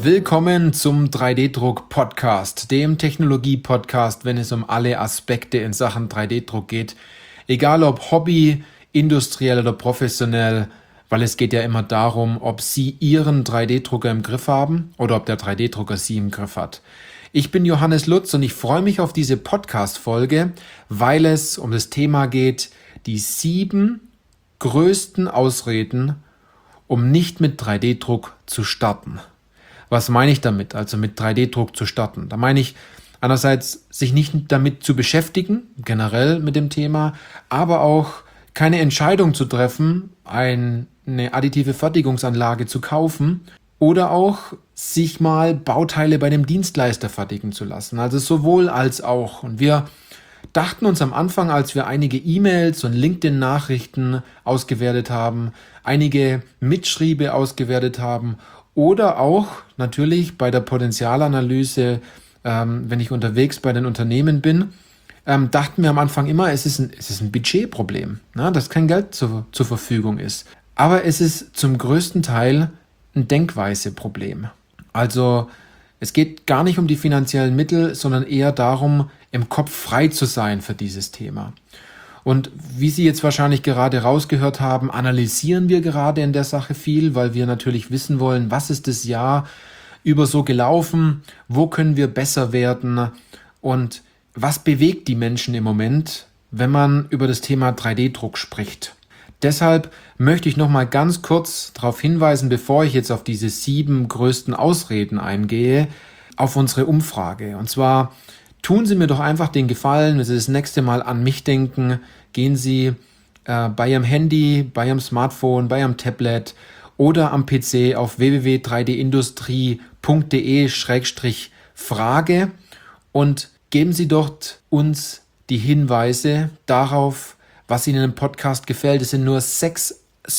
Willkommen zum 3D-Druck-Podcast, dem Technologie-Podcast, wenn es um alle Aspekte in Sachen 3D-Druck geht. Egal ob Hobby, industriell oder professionell, weil es geht ja immer darum, ob Sie Ihren 3D-Drucker im Griff haben oder ob der 3D-Drucker Sie im Griff hat. Ich bin Johannes Lutz und ich freue mich auf diese Podcast-Folge, weil es um das Thema geht, die 7 größten Ausreden, um nicht mit 3D-Druck zu starten. Was meine ich damit, also mit 3D-Druck zu starten? Da meine ich einerseits, sich nicht damit zu beschäftigen, generell mit dem Thema, aber auch keine Entscheidung zu treffen, eine additive Fertigungsanlage zu kaufen oder auch sich mal Bauteile bei dem Dienstleister fertigen zu lassen. Also sowohl als auch. Und wir dachten uns am Anfang, als wir einige E-Mails und LinkedIn-Nachrichten ausgewertet haben, einige Mitschriebe ausgewertet haben oder auch natürlich bei der Potenzialanalyse, wenn ich unterwegs bei den Unternehmen bin, dachten wir am Anfang immer, es ist ein Budgetproblem, dass kein Geld zur Verfügung ist. Aber es ist zum größten Teil ein Denkweiseproblem. Also es geht gar nicht um die finanziellen Mittel, sondern eher darum, im Kopf frei zu sein für dieses Thema. Und wie Sie jetzt wahrscheinlich gerade rausgehört haben, analysieren wir gerade in der Sache viel, weil wir natürlich wissen wollen, was ist das Jahr über so gelaufen, wo können wir besser werden und was bewegt die Menschen im Moment, wenn man über das Thema 3D-Druck spricht. Deshalb möchte ich nochmal ganz kurz darauf hinweisen, bevor ich jetzt auf diese 7 größten Ausreden eingehe, auf unsere Umfrage. Und zwar tun Sie mir doch einfach den Gefallen, wenn Sie das nächste Mal an mich denken, gehen Sie bei Ihrem Handy, bei Ihrem Smartphone, bei Ihrem Tablet oder am PC auf www.3dindustrie.de/Frage und geben Sie dort uns die Hinweise darauf, was Ihnen im Podcast gefällt. Es sind nur 6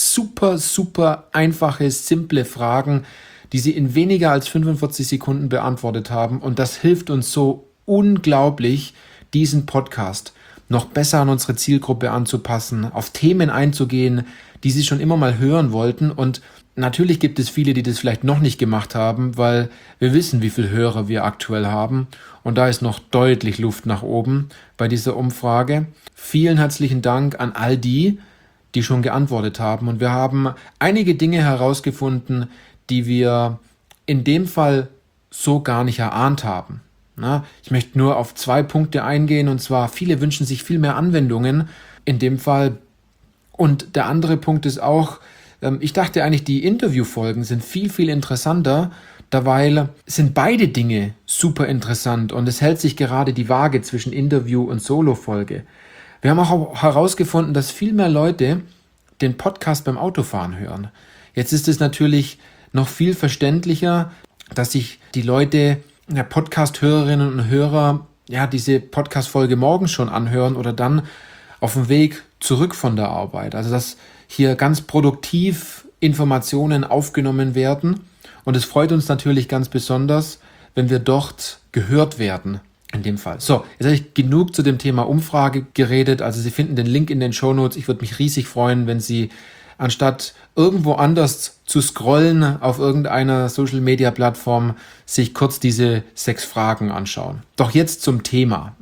super einfache, simple Fragen, die Sie in weniger als 45 Sekunden beantwortet haben. Und das hilft uns so unglaublich, diesen Podcast noch besser an unsere Zielgruppe anzupassen, auf Themen einzugehen, die Sie schon immer mal hören wollten. Und natürlich gibt es viele, die das vielleicht noch nicht gemacht haben, weil wir wissen, wie viele Hörer wir aktuell haben. Und da ist noch deutlich Luft nach oben bei dieser Umfrage. Vielen herzlichen Dank an all die, die schon geantwortet haben. Und wir haben einige Dinge herausgefunden, die wir in dem Fall so gar nicht erahnt haben. Ich möchte nur auf 2 Punkte eingehen, und zwar viele wünschen sich viel mehr Anwendungen in dem Fall. Und der andere Punkt ist auch, ich dachte eigentlich, die Interviewfolgen sind viel interessanter, derweil sind beide Dinge super interessant und es hält sich gerade die Waage zwischen Interview und Solo-Folge. Wir haben auch herausgefunden, dass viel mehr Leute den Podcast beim Autofahren hören. Jetzt ist es natürlich noch viel verständlicher, dass sich die Leute, Podcast-Hörerinnen und Hörer, diese Podcast-Folge morgens schon anhören oder dann auf dem Weg zurück von der Arbeit. Also dass hier ganz produktiv Informationen aufgenommen werden. Und es freut uns natürlich ganz besonders, wenn wir dort gehört werden. In dem Fall. So, jetzt habe ich genug zu dem Thema Umfrage geredet. Also Sie finden den Link in den Shownotes. Ich würde mich riesig freuen, wenn Sie anstatt irgendwo anders zu scrollen auf irgendeiner Social-Media-Plattform sich kurz diese 6 Fragen anschauen. Doch jetzt zum Thema.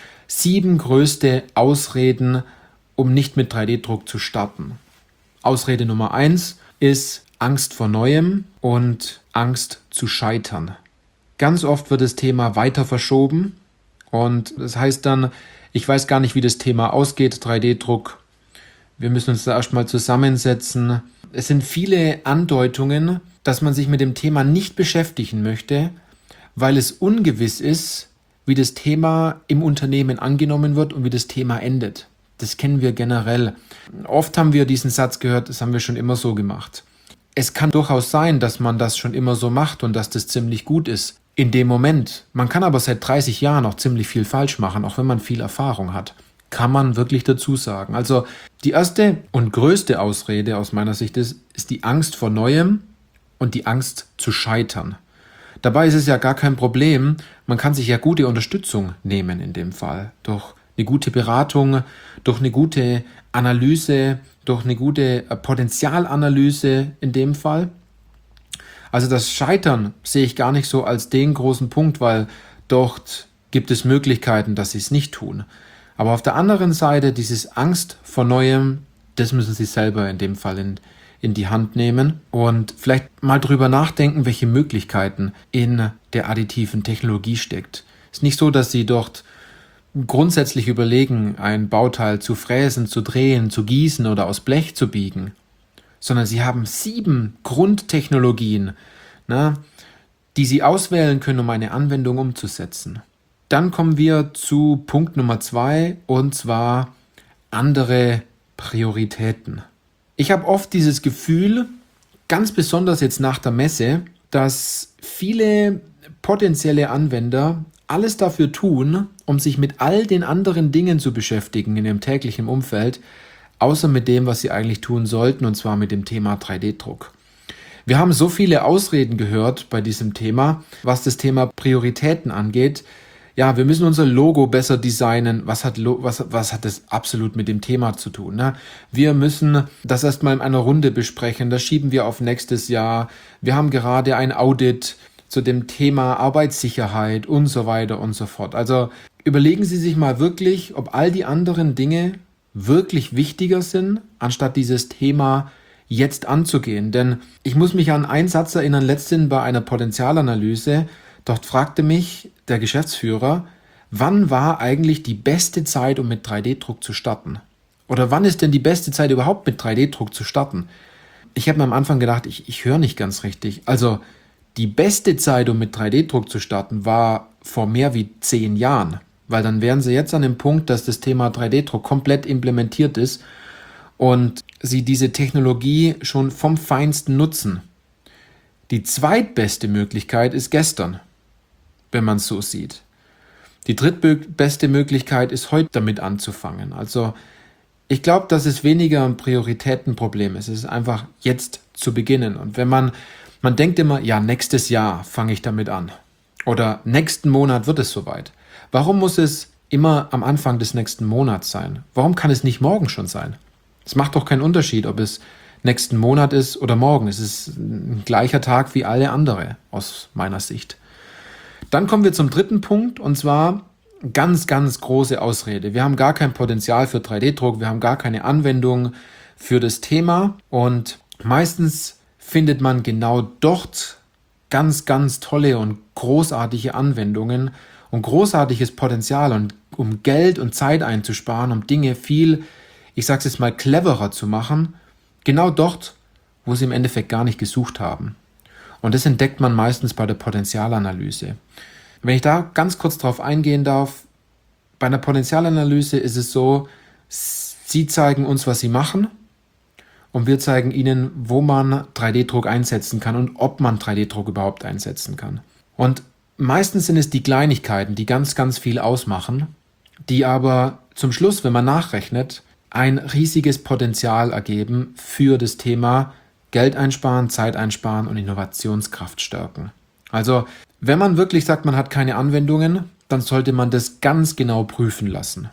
7 größte Ausreden, um nicht mit 3D-Druck zu starten. Ausrede Nummer 1 ist Angst vor Neuem und Angst zu scheitern. Ganz oft wird das Thema weiter verschoben und das heißt dann, ich weiß gar nicht, wie das Thema ausgeht, 3D-Druck. Wir müssen uns da erstmal zusammensetzen. Es sind viele Andeutungen, dass man sich mit dem Thema nicht beschäftigen möchte, weil es ungewiss ist, wie das Thema im Unternehmen angenommen wird und wie das Thema endet. Das kennen wir generell. Oft haben wir diesen Satz gehört, das haben wir schon immer so gemacht. Es kann durchaus sein, dass man das schon immer so macht und dass das ziemlich gut ist in dem Moment. Man kann aber seit 30 Jahren auch ziemlich viel falsch machen, auch wenn man viel Erfahrung hat. Kann man wirklich dazu sagen. Also die erste und größte Ausrede aus meiner Sicht ist die Angst vor Neuem und die Angst zu scheitern. Dabei ist es ja gar kein Problem. Man kann sich ja gute Unterstützung nehmen in dem Fall. Durch eine gute Beratung, durch eine gute Analyse, durch eine gute Potenzialanalyse in dem Fall. Also das Scheitern sehe ich gar nicht so als den großen Punkt, weil dort gibt es Möglichkeiten, dass sie es nicht tun. Aber auf der anderen Seite, dieses Angst vor Neuem, das müssen sie selber in dem Fall in die Hand nehmen und vielleicht mal drüber nachdenken, welche Möglichkeiten in der additiven Technologie steckt. Es ist nicht so, dass sie dort grundsätzlich überlegen, ein Bauteil zu fräsen, zu drehen, zu gießen oder aus Blech zu biegen, sondern sie haben 7 Grundtechnologien, die sie auswählen können, um eine Anwendung umzusetzen. Dann kommen wir zu Punkt Nummer 2 und zwar andere Prioritäten. Ich habe oft dieses Gefühl, ganz besonders jetzt nach der Messe, dass viele potenzielle Anwender alles dafür tun, um sich mit all den anderen Dingen zu beschäftigen in ihrem täglichen Umfeld, außer mit dem, was sie eigentlich tun sollten, und zwar mit dem Thema 3D-Druck. Wir haben so viele Ausreden gehört bei diesem Thema, was das Thema Prioritäten angeht. Ja, wir müssen unser Logo besser designen. Was hat das absolut mit dem Thema zu tun? Ne? Wir müssen das erstmal in einer Runde besprechen. Das schieben wir auf nächstes Jahr. Wir haben gerade ein Audit zu dem Thema Arbeitssicherheit und so weiter und so fort. Also überlegen Sie sich mal wirklich, ob all die anderen Dinge wirklich wichtiger sind, anstatt dieses Thema jetzt anzugehen. Denn ich muss mich an einen Satz erinnern, letztens bei einer Potenzialanalyse. Dort fragte mich der Geschäftsführer, wann war eigentlich die beste Zeit, um mit 3D-Druck zu starten? Oder wann ist denn die beste Zeit überhaupt mit 3D-Druck zu starten? Ich habe mir am Anfang gedacht, ich höre nicht ganz richtig. Also die beste Zeit, um mit 3D-Druck zu starten, war vor mehr wie 10 Jahren. Weil dann wären sie jetzt an dem Punkt, dass das Thema 3D-Druck komplett implementiert ist und sie diese Technologie schon vom Feinsten nutzen. Die zweitbeste Möglichkeit ist gestern, wenn man es so sieht. Die drittbeste Möglichkeit ist heute damit anzufangen. Also ich glaube, dass es weniger ein Prioritätenproblem ist. Es ist einfach jetzt zu beginnen. Und wenn man denkt immer, ja, nächstes Jahr fange ich damit an. Oder nächsten Monat wird es soweit. Warum muss es immer am Anfang des nächsten Monats sein? Warum kann es nicht morgen schon sein? Es macht doch keinen Unterschied, ob es nächsten Monat ist oder morgen. Es ist ein gleicher Tag wie alle andere, aus meiner Sicht. Dann kommen wir zum dritten Punkt, und zwar ganz, ganz große Ausrede. Wir haben gar kein Potenzial für 3D-Druck, wir haben gar keine Anwendung für das Thema und meistens findet man genau dort ganz, ganz tolle und großartige Anwendungen und großartiges Potenzial, und um Geld und Zeit einzusparen, um Dinge viel, ich sage es jetzt mal, cleverer zu machen, genau dort, wo sie im Endeffekt gar nicht gesucht haben. Und das entdeckt man meistens bei der Potenzialanalyse. Wenn ich da ganz kurz drauf eingehen darf, bei einer Potenzialanalyse ist es so, sie zeigen uns, was sie machen, und wir zeigen ihnen, wo man 3D-Druck einsetzen kann und ob man 3D-Druck überhaupt einsetzen kann. Und meistens sind es die Kleinigkeiten, die ganz, ganz viel ausmachen, die aber zum Schluss, wenn man nachrechnet, ein riesiges Potenzial ergeben für das Thema Geld einsparen, Zeit einsparen und Innovationskraft stärken. Also, wenn man wirklich sagt, man hat keine Anwendungen, dann sollte man das ganz genau prüfen lassen.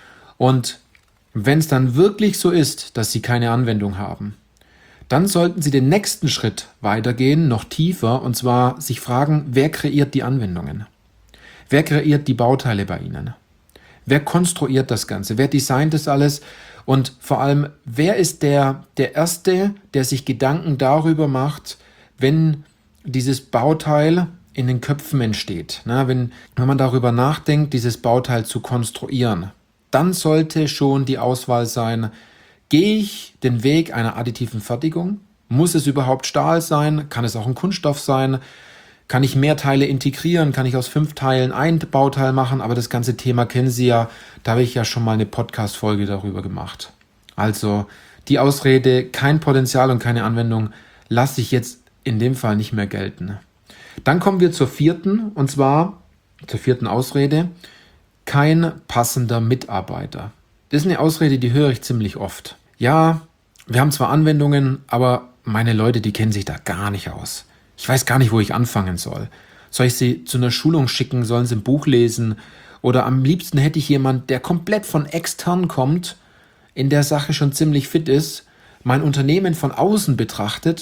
Und wenn es dann wirklich so ist, dass Sie keine Anwendung haben, dann sollten Sie den nächsten Schritt weitergehen, noch tiefer, und zwar sich fragen, wer kreiert die Anwendungen? Wer kreiert die Bauteile bei Ihnen? Wer konstruiert das Ganze? Wer designt das alles? Und vor allem, wer ist der Erste, der sich Gedanken darüber macht, wenn dieses Bauteil in den Köpfen entsteht? Wenn man darüber nachdenkt, dieses Bauteil zu konstruieren, dann sollte schon die Auswahl sein, gehe ich den Weg einer additiven Fertigung? Muss es überhaupt Stahl sein? Kann es auch ein Kunststoff sein? Kann ich mehr Teile integrieren? Kann ich aus 5 Teilen ein Bauteil machen? Aber das ganze Thema kennen Sie ja. Da habe ich ja schon mal eine Podcast-Folge darüber gemacht. Also die Ausrede, kein Potenzial und keine Anwendung, lasse ich jetzt in dem Fall nicht mehr gelten. Dann kommen wir zur vierten, und zwar zur vierten Ausrede, kein passender Mitarbeiter. Das ist eine Ausrede, die höre ich ziemlich oft. Ja, wir haben zwar Anwendungen, aber meine Leute, die kennen sich da gar nicht aus. Ich weiß gar nicht, wo ich anfangen soll. Soll ich sie zu einer Schulung schicken? Sollen sie ein Buch lesen? Oder am liebsten hätte ich jemanden, der komplett von extern kommt, in der Sache schon ziemlich fit ist, mein Unternehmen von außen betrachtet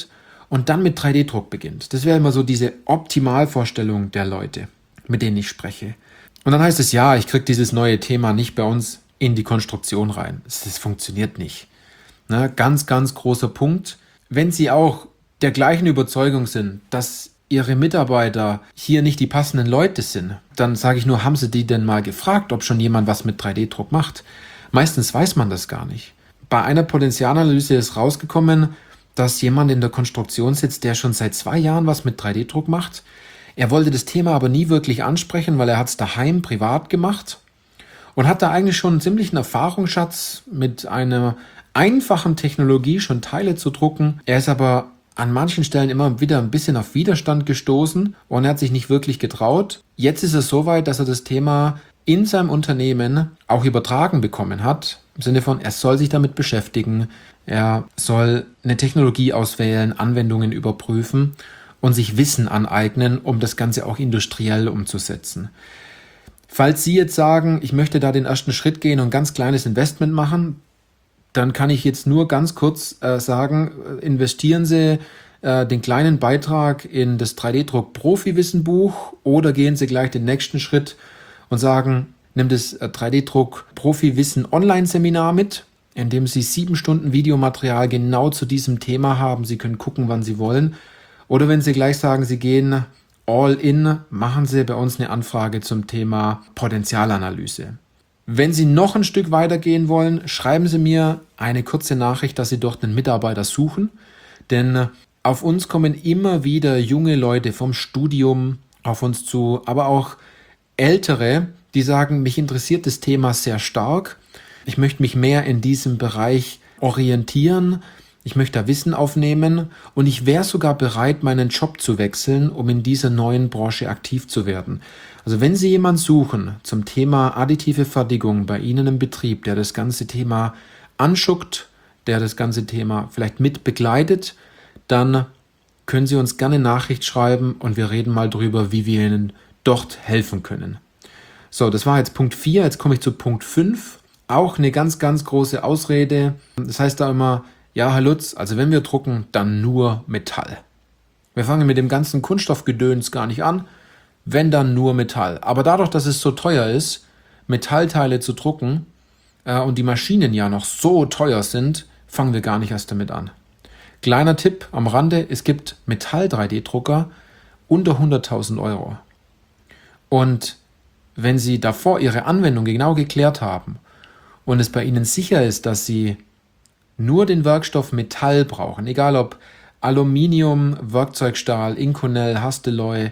und dann mit 3D-Druck beginnt. Das wäre immer so diese Optimalvorstellung der Leute, mit denen ich spreche. Und dann heißt es, ja, ich kriege dieses neue Thema nicht bei uns in die Konstruktion rein. Das funktioniert nicht. Ne? Ganz, ganz großer Punkt. Wenn Sie auch der gleichen Überzeugung sind, dass Ihre Mitarbeiter hier nicht die passenden Leute sind, dann sage ich nur, haben Sie die denn mal gefragt, ob schon jemand was mit 3D-Druck macht? Meistens weiß man das gar nicht. Bei einer Potenzialanalyse ist rausgekommen, dass jemand in der Konstruktion sitzt, der schon seit 2 Jahren was mit 3D-Druck macht. Er wollte das Thema aber nie wirklich ansprechen, weil er hat es daheim privat gemacht und hat da eigentlich schon einen ziemlichen Erfahrungsschatz mit einer einfachen Technologie schon Teile zu drucken. Er ist aber an manchen Stellen immer wieder ein bisschen auf Widerstand gestoßen und er hat sich nicht wirklich getraut. Jetzt ist es soweit, dass er das Thema in seinem Unternehmen auch übertragen bekommen hat. Im Sinne von, er soll sich damit beschäftigen, er soll eine Technologie auswählen, Anwendungen überprüfen und sich Wissen aneignen, um das Ganze auch industriell umzusetzen. Falls Sie jetzt sagen, ich möchte da den ersten Schritt gehen und ein ganz kleines Investment machen, dann kann ich jetzt nur ganz kurz sagen, investieren Sie den kleinen Beitrag in das 3D-Druck-Profi-Wissenbuch oder gehen Sie gleich den nächsten Schritt und sagen, nimm das 3D-Druck-Profi-Wissen-Online-Seminar mit, in dem Sie 7 Stunden Videomaterial genau zu diesem Thema haben. Sie können gucken, wann Sie wollen. Oder wenn Sie gleich sagen, Sie gehen all in, machen Sie bei uns eine Anfrage zum Thema Potenzialanalyse. Wenn Sie noch ein Stück weiter gehen wollen, schreiben Sie mir eine kurze Nachricht, dass Sie dort einen Mitarbeiter suchen. Denn auf uns kommen immer wieder junge Leute vom Studium auf uns zu, aber auch Ältere, die sagen, mich interessiert das Thema sehr stark. Ich möchte mich mehr in diesem Bereich orientieren. Ich möchte da Wissen aufnehmen und ich wäre sogar bereit, meinen Job zu wechseln, um in dieser neuen Branche aktiv zu werden. Also wenn Sie jemanden suchen zum Thema additive Fertigung bei Ihnen im Betrieb, der das ganze Thema anschuckt, der das ganze Thema vielleicht mit begleitet, dann können Sie uns gerne Nachricht schreiben und wir reden mal drüber, wie wir Ihnen dort helfen können. So, das war jetzt Punkt 4, jetzt komme ich zu Punkt 5. Auch eine ganz, ganz große Ausrede. Das heißt da immer, ja, Herr Lutz, also wenn wir drucken, dann nur Metall. Wir fangen mit dem ganzen Kunststoffgedöns gar nicht an, wenn dann nur Metall. Aber dadurch, dass es so teuer ist, Metallteile zu drucken und die Maschinen ja noch so teuer sind, fangen wir gar nicht erst damit an. Kleiner Tipp am Rande, es gibt Metall-3D-Drucker unter 100.000 Euro. Und wenn Sie davor Ihre Anwendung genau geklärt haben und es bei Ihnen sicher ist, dass Sie nur den Werkstoff Metall brauchen, egal ob Aluminium, Werkzeugstahl, Inconel, Hastelloy,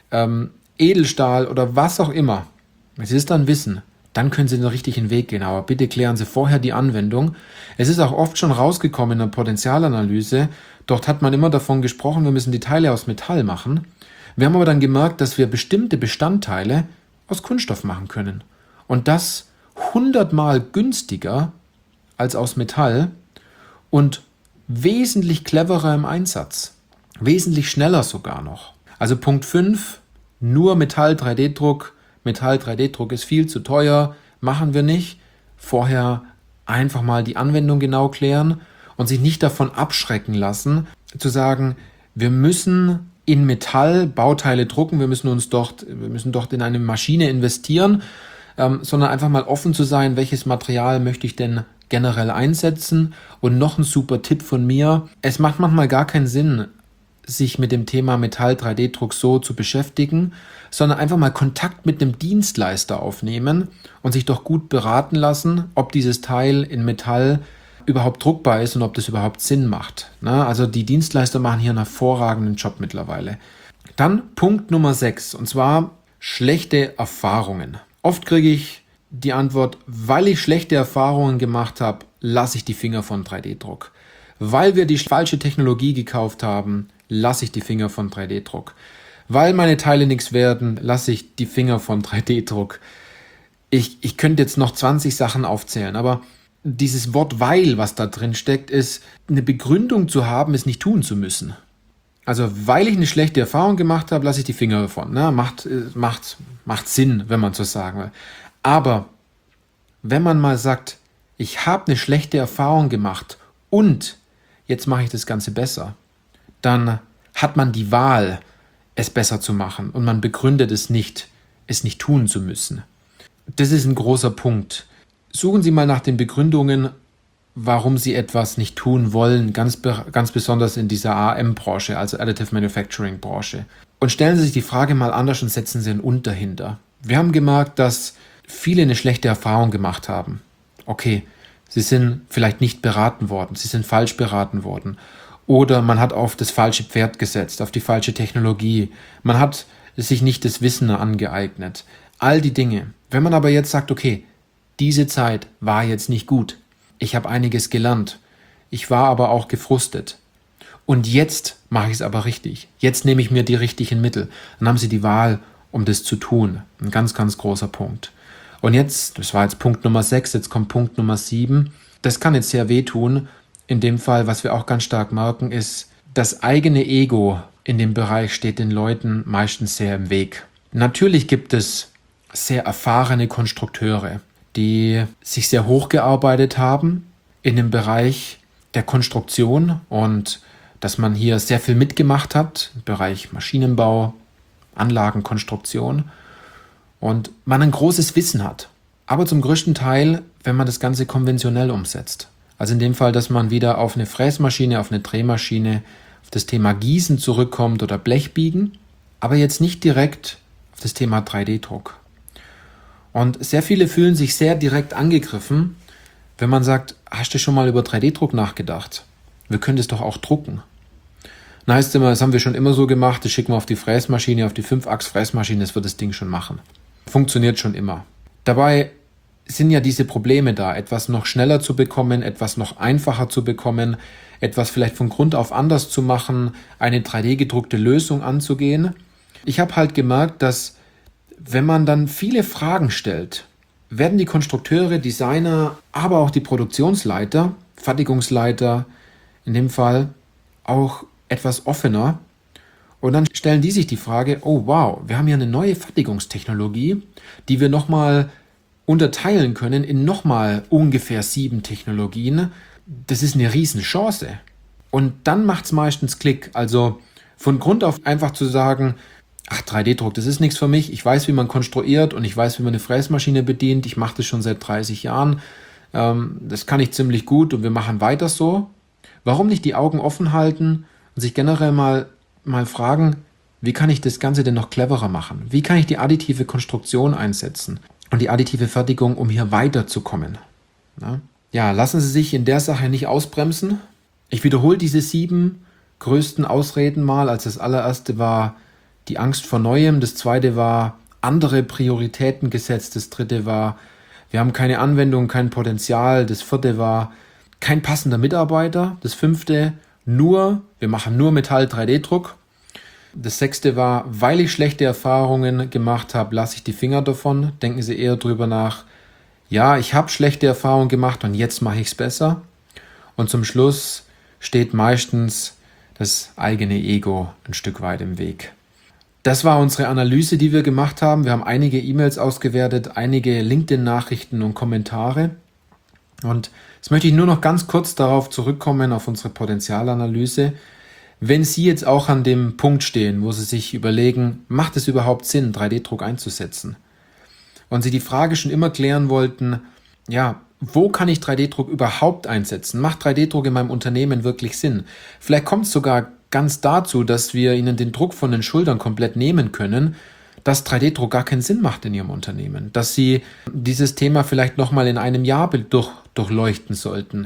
Edelstahl oder was auch immer, wenn Sie es dann wissen, dann können Sie den richtigen Weg gehen. Aber bitte klären Sie vorher die Anwendung. Es ist auch oft schon rausgekommen in der Potenzialanalyse. Dort hat man immer davon gesprochen, wir müssen die Teile aus Metall machen. Wir haben aber dann gemerkt, dass wir bestimmte Bestandteile aus Kunststoff machen können. Und das 100-mal günstiger als aus Metall und wesentlich cleverer im Einsatz. Wesentlich schneller sogar noch. Also Punkt 5, nur Metall-3D-Druck. Metall-3D-Druck ist viel zu teuer, machen wir nicht. Vorher einfach mal die Anwendung genau klären und sich nicht davon abschrecken lassen, zu sagen, wir müssen in Metall Bauteile drucken, wir müssen dort in eine Maschine investieren, sondern einfach mal offen zu sein, welches Material möchte ich denn generell einsetzen. Und noch ein super Tipp von mir, es macht manchmal gar keinen Sinn, sich mit dem Thema Metall-3D-Druck so zu beschäftigen, sondern einfach mal Kontakt mit einem Dienstleister aufnehmen und sich doch gut beraten lassen, ob dieses Teil in Metall überhaupt druckbar ist und ob das überhaupt Sinn macht. Also die Dienstleister machen hier einen hervorragenden Job mittlerweile. Dann Punkt Nummer 6, und zwar schlechte Erfahrungen. Oft kriege ich die Antwort, weil ich schlechte Erfahrungen gemacht habe, lasse ich die Finger von 3D-Druck. Weil wir die falsche Technologie gekauft haben, lasse ich die Finger von 3D-Druck. Weil meine Teile nichts werden, lasse ich die Finger von 3D-Druck. Ich könnte jetzt noch 20 Sachen aufzählen, aber dieses Wort weil, was da drin steckt, ist, eine Begründung zu haben, es nicht tun zu müssen. Also, weil ich eine schlechte Erfahrung gemacht habe, lasse ich die Finger davon. Macht Sinn, wenn man so sagen will. Aber wenn man mal sagt, ich habe eine schlechte Erfahrung gemacht und jetzt mache ich das Ganze besser, dann hat man die Wahl, es besser zu machen und man begründet es nicht tun zu müssen. Das ist ein großer Punkt. Suchen Sie mal nach den Begründungen, warum Sie etwas nicht tun wollen, ganz besonders in dieser AM-Branche, also Additive Manufacturing-Branche. Und stellen Sie sich die Frage mal anders und setzen Sie ein Und dahinter. Wir haben gemerkt, dass viele eine schlechte Erfahrung gemacht haben. Okay, sie sind vielleicht nicht beraten worden, sie sind falsch beraten worden. Oder man hat auf das falsche Pferd gesetzt, auf die falsche Technologie. Man hat sich nicht das Wissen angeeignet. All die Dinge. Wenn man aber jetzt sagt, okay, diese Zeit war jetzt nicht gut. Ich habe einiges gelernt. Ich war aber auch gefrustet. Und jetzt mache ich es aber richtig. Jetzt nehme ich mir die richtigen Mittel. Dann haben Sie die Wahl, um das zu tun. Ein ganz, ganz großer Punkt. Und jetzt, das war jetzt Punkt Nummer 6, jetzt kommt Punkt Nummer 7. Das kann jetzt sehr wehtun. In dem Fall, was wir auch ganz stark merken, ist, das eigene Ego in dem Bereich steht den Leuten meistens sehr im Weg. Natürlich gibt es sehr erfahrene Konstrukteure, die sich sehr hochgearbeitet haben in dem Bereich der Konstruktion und dass man hier sehr viel mitgemacht hat, im Bereich Maschinenbau, Anlagenkonstruktion und man ein großes Wissen hat. Aber zum größten Teil, wenn man das Ganze konventionell umsetzt. Also in dem Fall, dass man wieder auf eine Fräsmaschine, auf eine Drehmaschine, auf das Thema Gießen zurückkommt oder Blechbiegen, aber jetzt nicht direkt auf das Thema 3D-Druck. Und sehr viele fühlen sich sehr direkt angegriffen, wenn man sagt, hast du schon mal über 3D-Druck nachgedacht? Wir können das doch auch drucken. Dann heißt es immer, das haben wir schon immer so gemacht, das schicken wir auf die Fräsmaschine, auf die 5-Achs-Fräsmaschine, das wird das Ding schon machen. Funktioniert schon immer. Dabei sind ja diese Probleme da, etwas noch schneller zu bekommen, etwas noch einfacher zu bekommen, etwas vielleicht von Grund auf anders zu machen, eine 3D-gedruckte Lösung anzugehen. Ich habe halt gemerkt, dass wenn man dann viele Fragen stellt, werden die Konstrukteure, Designer, aber auch die Produktionsleiter, Fertigungsleiter in dem Fall auch etwas offener. Und dann stellen die sich die Frage, oh wow, wir haben hier eine neue Fertigungstechnologie, die wir nochmal unterteilen können in nochmal ungefähr 7 Technologien. Das ist eine Riesenchance. Und dann macht es meistens Klick. Also von Grund auf einfach zu sagen, ach, 3D-Druck, das ist nichts für mich. Ich weiß, wie man konstruiert und ich weiß, wie man eine Fräsmaschine bedient. Ich mache das schon seit 30 Jahren. Das kann ich ziemlich gut und wir machen weiter so. Warum nicht die Augen offen halten und sich generell mal fragen, wie kann ich das Ganze denn noch cleverer machen? Wie kann ich die additive Konstruktion einsetzen und die additive Fertigung, um hier weiterzukommen? Ja, lassen Sie sich in der Sache nicht ausbremsen. Ich wiederhole diese 7 größten Ausreden mal. Als das allererste war die Angst vor Neuem, das zweite war andere Prioritäten gesetzt, das dritte war, wir haben keine Anwendung, kein Potenzial, das vierte war kein passender Mitarbeiter, das fünfte wir machen nur Metall-3D-Druck. Das 6. war, weil ich schlechte Erfahrungen gemacht habe, lasse ich die Finger davon. Denken Sie eher drüber nach, ja, ich habe schlechte Erfahrungen gemacht und jetzt mache ich es besser. Und zum Schluss steht meistens das eigene Ego ein Stück weit im Weg. Das war unsere Analyse, die wir gemacht haben. Wir haben einige E-Mails ausgewertet, einige LinkedIn-Nachrichten und Kommentare. Und jetzt möchte ich nur noch ganz kurz darauf zurückkommen, auf unsere Potenzialanalyse. Wenn Sie jetzt auch an dem Punkt stehen, wo Sie sich überlegen, macht es überhaupt Sinn, 3D-Druck einzusetzen? Und Sie die Frage schon immer klären wollten, ja, wo kann ich 3D-Druck überhaupt einsetzen? Macht 3D-Druck in meinem Unternehmen wirklich Sinn? Vielleicht kommt es sogar ganz dazu, dass wir Ihnen den Druck von den Schultern komplett nehmen können, dass 3D-Druck gar keinen Sinn macht in Ihrem Unternehmen, dass Sie dieses Thema vielleicht nochmal in einem Jahr durchleuchten sollten.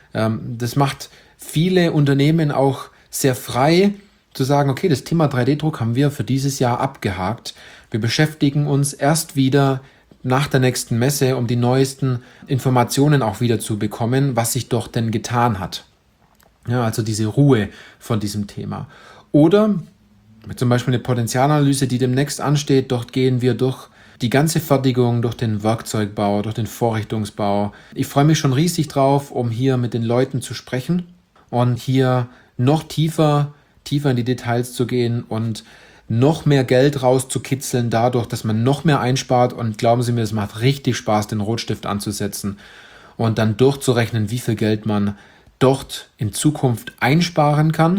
Das macht viele Unternehmen auch sehr frei zu sagen, okay, das Thema 3D-Druck haben wir für dieses Jahr abgehakt. Wir beschäftigen uns erst wieder nach der nächsten Messe, um die neuesten Informationen auch wieder zu bekommen, was sich doch denn getan hat. Ja, also diese Ruhe von diesem Thema. Oder zum Beispiel eine Potenzialanalyse, die demnächst ansteht, dort gehen wir durch die ganze Fertigung, durch den Werkzeugbau, durch den Vorrichtungsbau. Ich freue mich schon riesig drauf, um hier mit den Leuten zu sprechen und hier noch tiefer in die Details zu gehen und noch mehr Geld rauszukitzeln dadurch, dass man noch mehr einspart. Und glauben Sie mir, es macht richtig Spaß, den Rotstift anzusetzen und dann durchzurechnen, wie viel Geld man dort in Zukunft einsparen kann,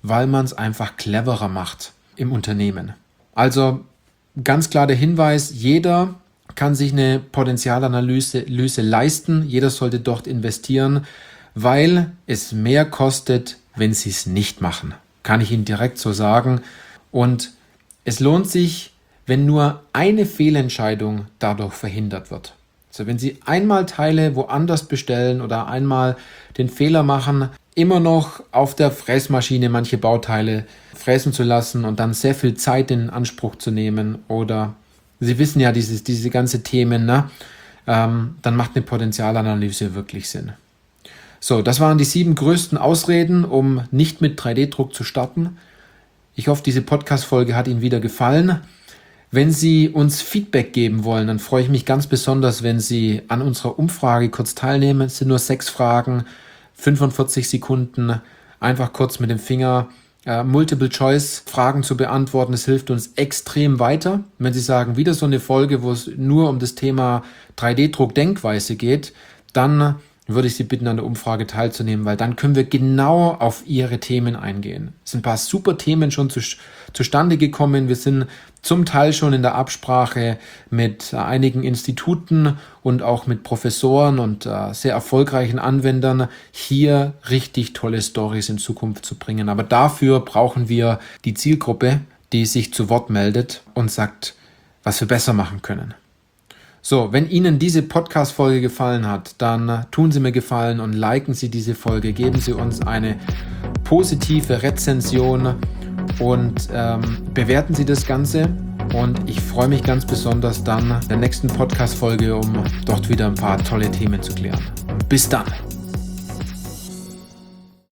weil man es einfach cleverer macht im Unternehmen. Also ganz klar der Hinweis, jeder kann sich eine Potenzialanalyse leisten, jeder sollte dort investieren, weil es mehr kostet, wenn Sie es nicht machen. Kann ich Ihnen direkt so sagen. Und es lohnt sich, wenn nur eine Fehlentscheidung dadurch verhindert wird. Also wenn Sie einmal Teile woanders bestellen oder einmal den Fehler machen, immer noch auf der Fräsmaschine manche Bauteile fräsen zu lassen und dann sehr viel Zeit in Anspruch zu nehmen, oder Sie wissen ja diese ganzen Themen, ne? Dann macht eine Potenzialanalyse wirklich Sinn. So, das waren die 7 größten Ausreden, um nicht mit 3D-Druck zu starten. Ich hoffe, diese Podcast-Folge hat Ihnen wieder gefallen. Wenn Sie uns Feedback geben wollen, dann freue ich mich ganz besonders, wenn Sie an unserer Umfrage kurz teilnehmen. Es sind nur 6 Fragen, 45 Sekunden, einfach kurz mit dem Finger Multiple-Choice-Fragen zu beantworten. Das hilft uns extrem weiter. Wenn Sie sagen, wieder so eine Folge, wo es nur um das Thema 3D-Druck-Denkweise geht, dann würde ich Sie bitten, an der Umfrage teilzunehmen, weil dann können wir genau auf Ihre Themen eingehen. Es sind ein paar super Themen schon zustande gekommen. Wir sind zum Teil schon in der Absprache mit einigen Instituten und auch mit Professoren und sehr erfolgreichen Anwendern, hier richtig tolle Stories in Zukunft zu bringen. Aber dafür brauchen wir die Zielgruppe, die sich zu Wort meldet und sagt, was wir besser machen können. So, wenn Ihnen diese Podcast-Folge gefallen hat, dann tun Sie mir Gefallen und liken Sie diese Folge, geben Sie uns eine positive Rezension und bewerten Sie das Ganze. Und ich freue mich ganz besonders dann in der nächsten Podcast-Folge, um dort wieder ein paar tolle Themen zu klären. Bis dann!